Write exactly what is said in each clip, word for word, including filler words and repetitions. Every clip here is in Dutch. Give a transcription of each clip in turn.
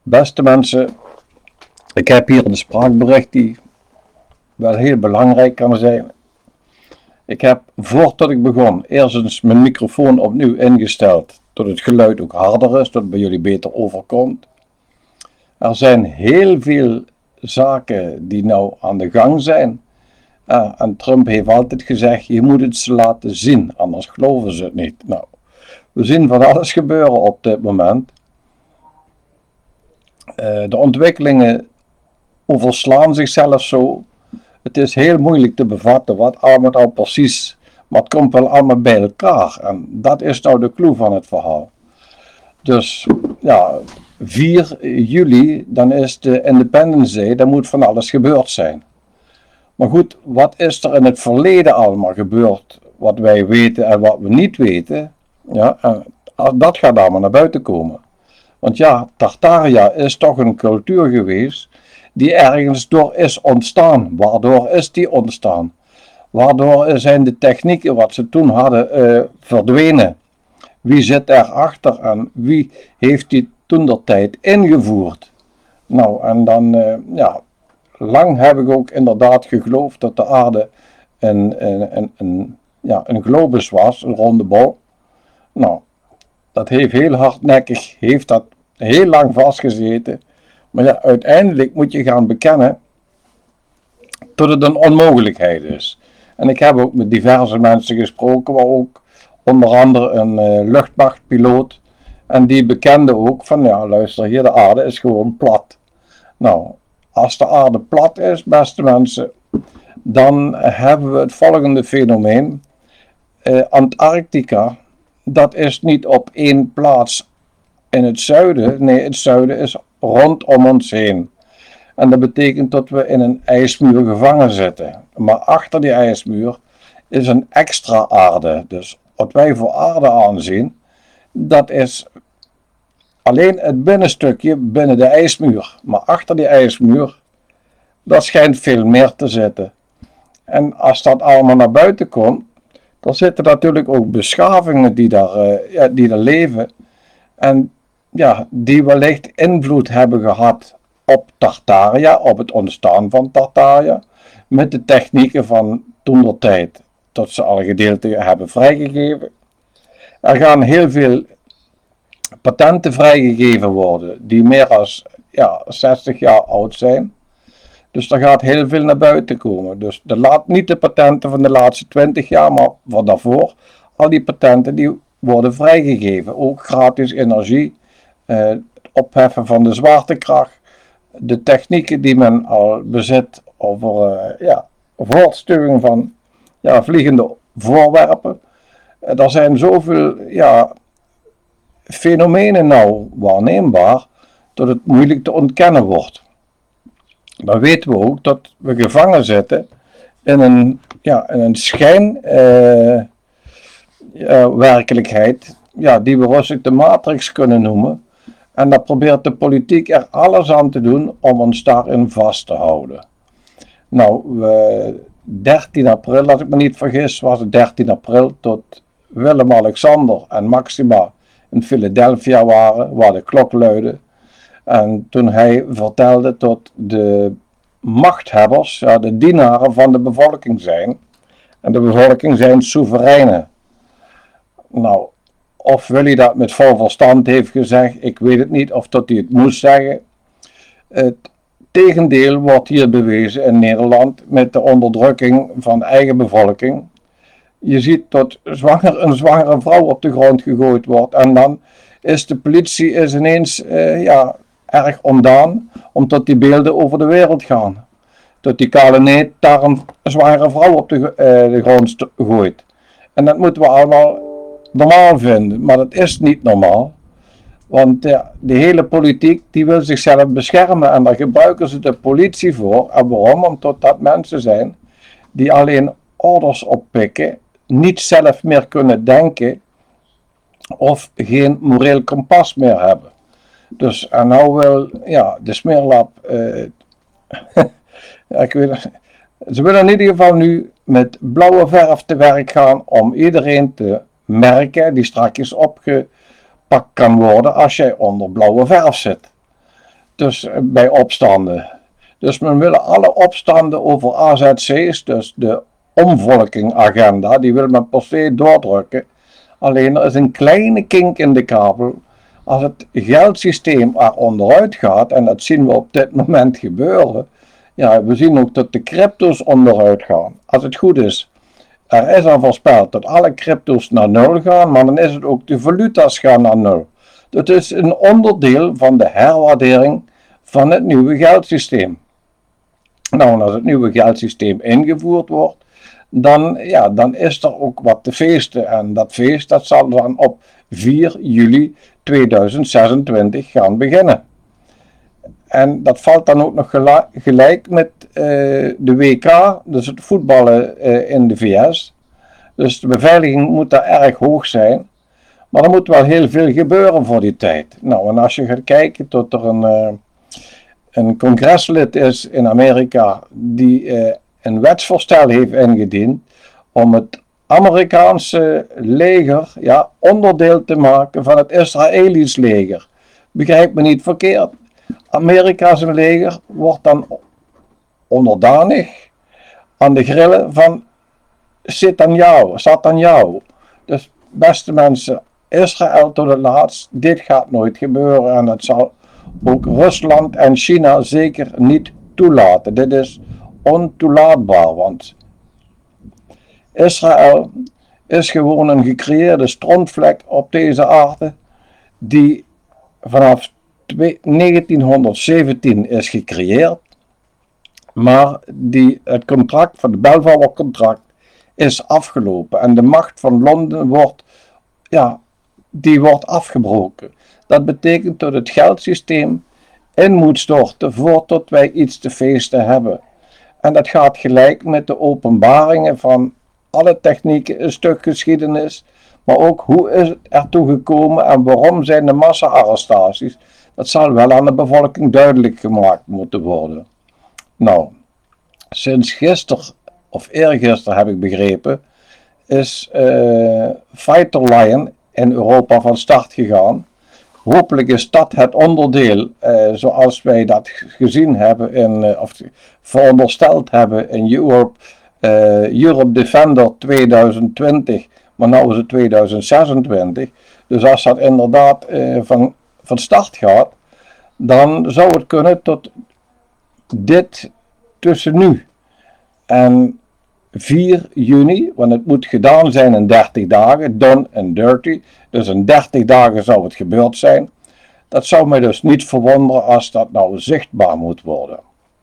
Beste mensen, ik heb hier een spraakbericht die wel heel belangrijk kan zijn. Ik heb voordat ik begon eerst eens mijn microfoon opnieuw ingesteld, tot het geluid ook harder is, tot het bij jullie beter overkomt. Er zijn heel veel zaken die nou aan de gang zijn. Uh, en Trump heeft altijd gezegd, je moet het ze laten zien, anders geloven ze het niet. Nou, we zien van alles gebeuren op dit moment. Uh, de ontwikkelingen overslaan zichzelf zo. Het is heel moeilijk te bevatten wat allemaal nou precies, maar het komt wel allemaal bij elkaar. En dat is nou de clue van het verhaal. Dus ja, vier juli, dan is de Independence Day, dan moet van alles gebeurd zijn. Maar goed, wat is er in het verleden allemaal gebeurd, wat wij weten en wat we niet weten, ja, en dat gaat allemaal naar buiten komen. Want ja, Tartaria is toch een cultuur geweest die ergens door is ontstaan. Waardoor is die ontstaan? Waardoor zijn de technieken wat ze toen hadden uh, verdwenen? Wie zit erachter en wie heeft die toen der tijd ingevoerd? Nou, en dan, uh, ja, lang heb ik ook inderdaad geloofd dat de aarde een, een, een, een, ja, een globus was, een ronde bal. Nou, dat heeft heel hardnekkig, heeft dat heel lang vastgezeten. Maar ja, uiteindelijk moet je gaan bekennen dat het een onmogelijkheid is. En ik heb ook met diverse mensen gesproken, waar ook onder andere een uh, luchtmachtpiloot. En die bekende ook van, ja luister hier, de aarde is gewoon plat. Nou, als de aarde plat is, beste mensen, dan hebben we het volgende fenomeen. Uh, Antarctica, dat is niet op één plaats in het zuiden. Nee, het zuiden is rondom ons heen. En dat betekent dat we in een ijsmuur gevangen zitten. Maar achter die ijsmuur is een extra aarde. Dus wat wij voor aarde aanzien, dat is alleen het binnenstukje binnen de ijsmuur. Maar achter die ijsmuur, dat schijnt veel meer te zitten. En als dat allemaal naar buiten komt, dan zitten natuurlijk ook beschavingen die daar, uh, ja, die daar leven. En ja, die wellicht invloed hebben gehad op Tartaria, op het ontstaan van Tartaria, met de technieken van toentertijd, tot ze al gedeelte hebben vrijgegeven. Er gaan heel veel patenten vrijgegeven worden, die meer dan ja, zestig jaar oud zijn. Dus er gaat heel veel naar buiten komen. Dus de laat, niet de patenten van de laatste twintig jaar, maar van daarvoor, al die patenten die worden vrijgegeven. Ook gratis energie, eh, het opheffen van de zwaartekracht, de technieken die men al bezit over uh, ja, voortstuwing van ja, vliegende voorwerpen. Uh, er zijn zoveel ja, fenomenen nou waarneembaar dat het moeilijk te ontkennen wordt. Dan weten we ook dat we gevangen zitten in een, ja, in een schijn uh, uh, werkelijkheid, ja, die we rustig de matrix kunnen noemen. En daar probeert de politiek er alles aan te doen om ons daarin vast te houden. Nou, we, dertien april, als ik me niet vergis, was het dertien april tot Willem-Alexander en Maxima in Philadelphia waren, waar de klok luidde. En toen hij vertelde tot de machthebbers, ja, de dienaren van de bevolking zijn. En de bevolking zijn soevereinen. Nou, of Willy dat met vol verstand heeft gezegd, ik weet het niet, of dat hij het moest zeggen. Het tegendeel wordt hier bewezen in Nederland met de onderdrukking van eigen bevolking. Je ziet dat zwanger, een zwangere vrouw op de grond gegooid wordt en dan is de politie is ineens uh, ja, erg ontdaan, omdat die beelden over de wereld gaan. Dat die kale neet daar een zwangere vrouw op de, uh, de grond gooit. En dat moeten we allemaal normaal vinden, maar dat is niet normaal. Want ja, de hele politiek die wil zichzelf beschermen en daar gebruiken ze de politie voor. En waarom? Omdat dat mensen zijn die alleen orders oppikken, niet zelf meer kunnen denken of geen moreel kompas meer hebben. Dus en nou wil ja, de smeerlap, uh, ja, ik weet, ze willen in ieder geval nu met blauwe verf te werk gaan om iedereen te merken die strakjes opgepakt kan worden als jij onder blauwe verf zit. Dus uh, bij opstanden. Dus men wil alle opstanden over A Z C's, dus de omvolkingagenda, die wil men per se doordrukken. Alleen er is een kleine kink in de kabel. Als het geldsysteem er onderuit gaat, en dat zien we op dit moment gebeuren, ja, we zien ook dat de crypto's onderuit gaan. Als het goed is, er is al voorspeld dat alle crypto's naar nul gaan, maar dan is het ook de valuta's gaan naar nul. Dat is een onderdeel van de herwaardering van het nieuwe geldsysteem. Nou, en als het nieuwe geldsysteem ingevoerd wordt, dan, ja, dan is er ook wat te feesten. En dat feest dat zal dan op vier juli tweeduizend zesentwintig gaan beginnen. En dat valt dan ook nog gelijk met uh, de W K, dus het voetballen uh, in de V S. Dus de beveiliging moet daar erg hoog zijn. Maar er moet wel heel veel gebeuren voor die tijd. Nou, en als je gaat kijken tot er een, uh, een congreslid is in Amerika die uh, een wetsvoorstel heeft ingediend om het Amerikaanse leger, ja, onderdeel te maken van het Israëlisch leger. Begrijp me niet verkeerd. Amerika's leger wordt dan onderdanig aan de grillen van Netanyahu, Netanyahu. Dus beste mensen, Israël tot het laatst, dit gaat nooit gebeuren en dat zal ook Rusland en China zeker niet toelaten. Dit is ontoelaatbaar, want Israël is gewoon een gecreëerde strontvlek op deze aarde die vanaf negentienhonderdzeventien is gecreëerd, maar die, het contract van het Balfour contract is afgelopen en de macht van Londen wordt, ja, die wordt afgebroken. Dat betekent dat het geldsysteem in moet storten voordat wij iets te feesten hebben. En dat gaat gelijk met de openbaringen van alle technieken, een stuk geschiedenis, maar ook hoe is het ertoe gekomen en waarom zijn de massa-arrestaties. Dat zal wel aan de bevolking duidelijk gemaakt moeten worden. Nou, sinds gisteren of eergisteren heb ik begrepen, is uh, Fighter Lion in Europa van start gegaan. Hopelijk is dat het onderdeel uh, zoals wij dat gezien hebben in, uh, of verondersteld hebben in Europe, uh, Europe Defender tweeduizend twintig, maar nu is het tweeduizend zesentwintig. Dus als dat inderdaad uh, van, van start gaat, dan zou het kunnen tot dit tussen nu en vier juni, want het moet gedaan zijn in dertig dagen, done and dirty, dus in dertig dagen zou het gebeurd zijn. Dat zou mij dus niet verwonderen als dat nou zichtbaar moet worden.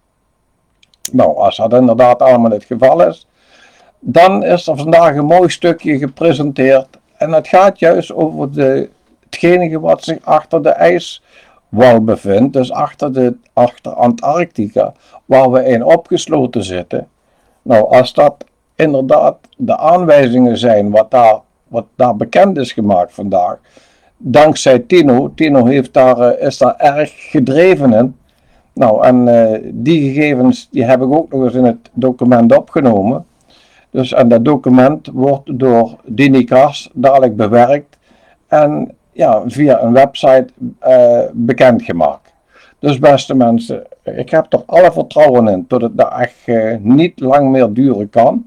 Nou, als dat inderdaad allemaal het geval is, dan is er vandaag een mooi stukje gepresenteerd en het gaat juist over de, hetgene wat zich achter de ijswal bevindt, dus achter, de, achter Antarctica, waar we in opgesloten zitten. Nou, als dat inderdaad de aanwijzingen zijn wat daar, wat daar bekend is gemaakt vandaag, dankzij Tino, Tino heeft daar, is daar erg gedreven in. Nou, en uh, die gegevens die heb ik ook nog eens in het document opgenomen. Dus, en dat document wordt door Dini Kras dadelijk bewerkt en ja, via een website uh, bekendgemaakt. Dus beste mensen, ik heb er alle vertrouwen in dat het daar echt uh, niet lang meer duren kan.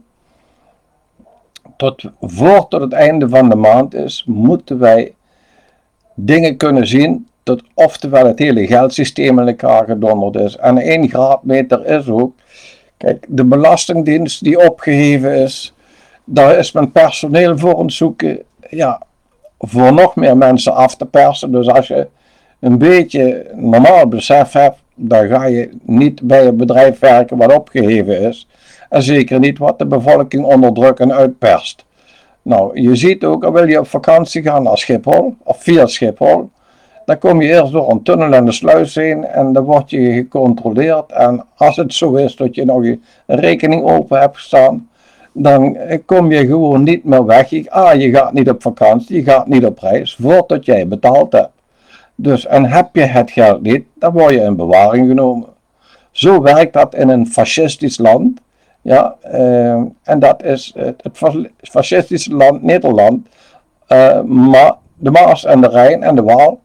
Tot voor tot het einde van de maand is, moeten wij dingen kunnen zien dat oftewel het hele geldsysteem in elkaar gedonderd is. En één graadmeter is ook, kijk, de belastingdienst die opgeheven is, daar is men personeel voor aan het zoeken, ja, voor nog meer mensen af te persen. Dus als je een beetje normaal besef hebt, dan ga je niet bij een bedrijf werken wat opgeheven is. En zeker niet wat de bevolking onderdrukt en uitperst. Nou, je ziet ook, al wil je op vakantie gaan naar Schiphol, of via Schiphol, dan kom je eerst door een tunnel en de sluis heen en dan word je gecontroleerd. En als het zo is dat je nog een rekening open hebt staan, dan kom je gewoon niet meer weg. Je, ah, je gaat niet op vakantie, je gaat niet op reis, voordat jij betaald hebt. Dus, en heb je het geld niet, dan word je in bewaring genomen. Zo werkt dat in een fascistisch land. Ja, uh, en dat is het, het fascistische land Nederland. Uh, maar de Maas en de Rijn en de Waal,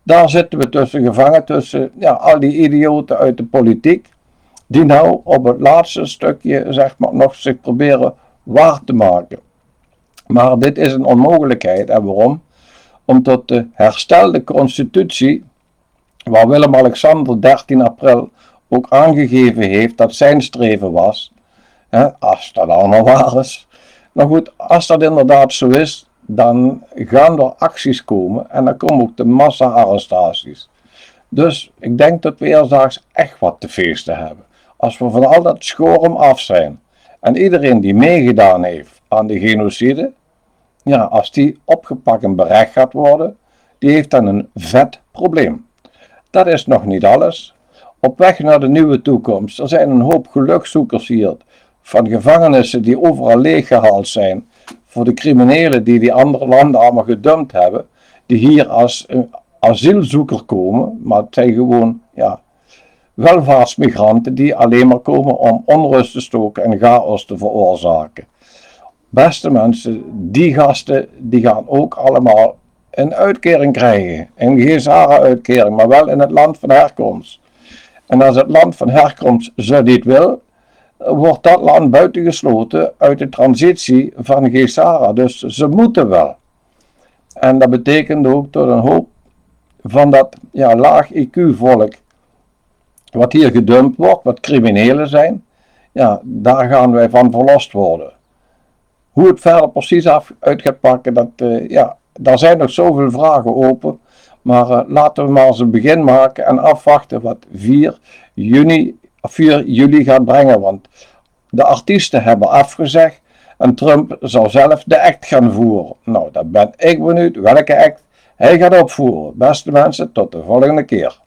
Daar zitten we tussen gevangen, tussen ja, al die idioten uit de politiek, die nou op het laatste stukje zeg maar nog zich proberen waar te maken. Maar dit is een onmogelijkheid. En waarom? Omdat de herstelde constitutie, waar Willem-Alexander dertien april ook aangegeven heeft dat zijn streven was, hè, als dat allemaal waar is. Nou goed, als dat inderdaad zo is, dan gaan er acties komen en dan komen ook de massa-arrestaties. Dus ik denk dat we eerstdaags echt wat te feesten hebben. Als we van al dat schorum af zijn en iedereen die meegedaan heeft aan de genocide, ja, als die opgepakt en berecht gaat worden, die heeft dan een vet probleem. Dat is nog niet alles. Op weg naar de nieuwe toekomst, er zijn een hoop gelukzoekers hier van gevangenissen die overal leeggehaald zijn voor de criminelen die die andere landen allemaal gedumpt hebben, die hier als asielzoeker komen, maar het zijn gewoon ja, welvaartsmigranten die alleen maar komen om onrust te stoken en chaos te veroorzaken. Beste mensen, die gasten die gaan ook allemaal een uitkering krijgen, een Gesara-uitkering, maar wel in het land van herkomst. En als het land van herkomst zo niet wil, wordt dat land buitengesloten uit de transitie van Gesara. Dus ze moeten wel. En dat betekent ook dat een hoop van dat ja, laag I Q-volk, wat hier gedumpt wordt, wat criminelen zijn, ja, daar gaan wij van verlost worden. Hoe het verder precies af, uit gaat pakken, dat, uh, ja, daar zijn nog zoveel vragen open. Maar uh, laten we maar eens een begin maken en afwachten wat vier juni, vier juli gaat brengen. Want de artiesten hebben afgezegd en Trump zal zelf de act gaan voeren. Nou, dan ben ik benieuwd welke act hij gaat opvoeren. Beste mensen, tot de volgende keer.